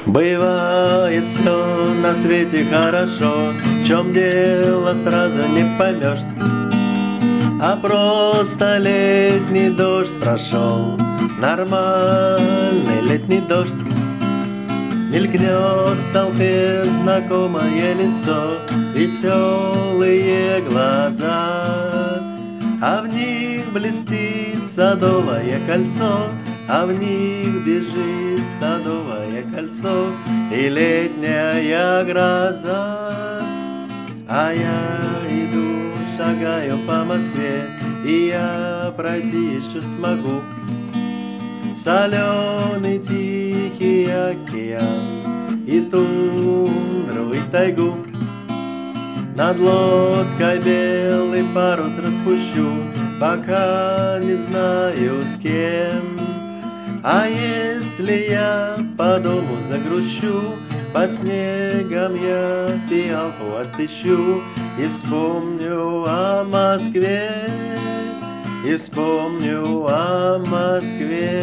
Бывает все на свете хорошо, в чем дело сразу не поймешь. А просто летний дождь прошел, нормальный летний дождь. Мелькнет в толпе знакомое лицо, веселые глаза, а в них блестит садовое кольцо, а в них бежит садовое кольцо и летняя гроза. А я иду, шагаю по Москве, и я пройти еще смогу соленый тихий океан и тундру, и тайгу. Над лодкой белый парус распущу, пока не знаю с кем. А если я по дому загрущу, под снегом я фиалку отыщу и вспомню о Москве, и вспомню о Москве.